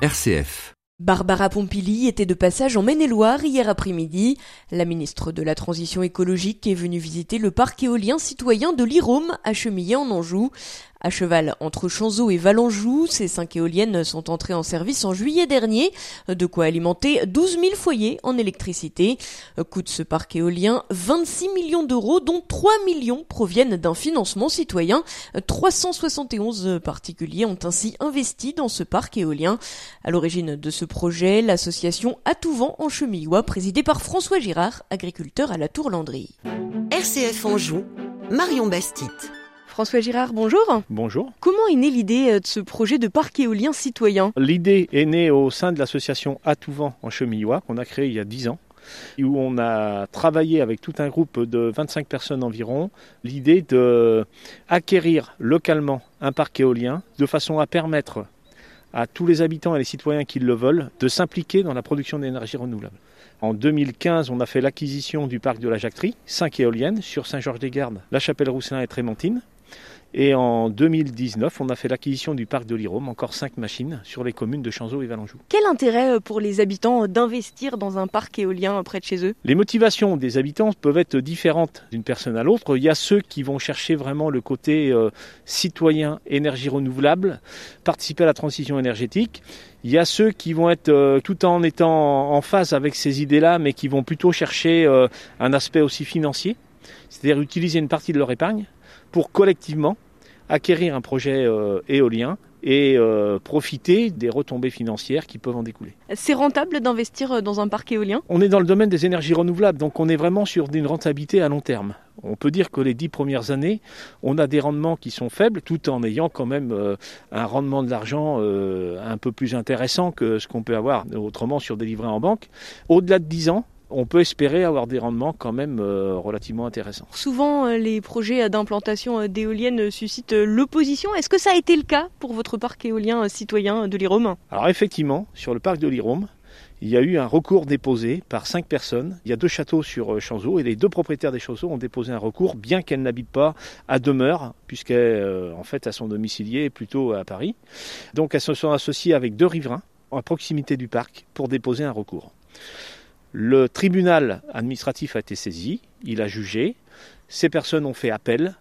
RCF. Barbara Pompili était de passage en Maine-et-Loire hier après-midi. La ministre de la Transition écologique est venue visiter le parc éolien citoyen de l'Irôme à Chemillé en Anjou. À cheval entre Chanzeaux et Valenjou, ces 5 éoliennes sont entrées en service en juillet dernier, de quoi alimenter 12 000 foyers en électricité. Coût de ce parc éolien, 26 millions d'euros, dont 3 millions proviennent d'un financement citoyen. 371 particuliers ont ainsi investi dans ce parc éolien. À l'origine de ce projet, l'association À tout vent en Chemillois, présidée par François Girard, agriculteur à la Tour-Landry. RCF Anjou, Marion Bastide. François Girard, bonjour. Bonjour. Comment est née l'idée de ce projet de parc éolien citoyen ? L'idée est née au sein de l'association À tout vent en Chemillois, qu'on a créée il y a 10 ans, où on a travaillé avec tout un groupe de 25 personnes environ, l'idée d'acquérir localement un parc éolien de façon à permettre à tous les habitants et les citoyens qui le veulent de s'impliquer dans la production d'énergie renouvelable. En 2015, on a fait l'acquisition du parc de la Jacquerie, 5 éoliennes sur Saint-Georges-des-Gardes, La Chapelle-Rousselin et Trémentine. Et en 2019, on a fait l'acquisition du parc de l'Irôme, encore 5 machines sur les communes de Chanzeaux et Valenjou. Quel intérêt pour les habitants d'investir dans un parc éolien près de chez eux ? Les motivations des habitants peuvent être différentes d'une personne à l'autre. Il y a ceux qui vont chercher vraiment le côté citoyen, énergie renouvelable, participer à la transition énergétique. Il y a ceux qui vont être, tout en étant en phase avec ces idées-là, mais qui vont plutôt chercher un aspect aussi financier, c'est-à-dire utiliser une partie de leur épargne pour collectivement acquérir un projet éolien et profiter des retombées financières qui peuvent en découler. C'est rentable d'investir dans un parc éolien ? On est dans le domaine des énergies renouvelables, donc on est vraiment sur une rentabilité à long terme. On peut dire que les 10 premières années, on a des rendements qui sont faibles, tout en ayant quand même un rendement de l'argent un peu plus intéressant que ce qu'on peut avoir autrement sur des livrets en banque. Au-delà de 10 ans, on peut espérer avoir des rendements quand même relativement intéressants. Souvent, les projets d'implantation d'éoliennes suscitent l'opposition. Est-ce que ça a été le cas pour votre parc éolien citoyen de l'Irôme ? Alors effectivement, sur le parc de l'Irôme, il y a eu un recours déposé par 5 personnes. Il y a 2 châteaux sur Chanzeaux et les 2 propriétaires des châteaux ont déposé un recours, bien qu'elles n'habitent pas à demeure, puisqu'elles en fait, elles sont domiciliées plutôt à Paris. Donc elles se sont associées avec 2 riverains à proximité du parc pour déposer un recours. Le tribunal administratif a été saisi, il a jugé, ces personnes ont fait appel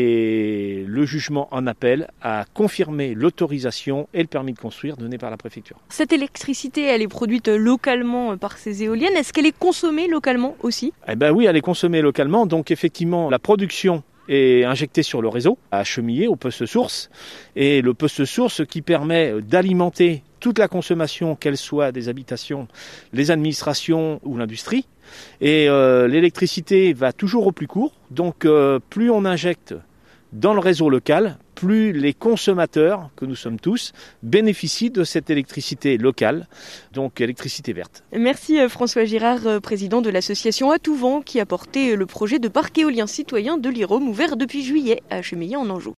et le jugement en appel a confirmé l'autorisation et le permis de construire donné par la préfecture. Cette électricité, elle est produite localement par ces éoliennes. Est-ce qu'elle est consommée localement aussi ? Eh bien oui, elle est consommée localement, donc effectivement la production est injectée sur le réseau, à Chemillé, au poste source, et le poste source qui permet d'alimenter toute la consommation, qu'elle soit des habitations, les administrations ou l'industrie. Et l'électricité va toujours au plus court, donc plus on injecte dans le réseau local, plus les consommateurs, que nous sommes tous, bénéficient de cette électricité locale, donc électricité verte. Merci François Girard, président de l'association À tout vent, qui a porté le projet de parc éolien citoyen de l'Irôme, ouvert depuis juillet à Chemillé en Anjou.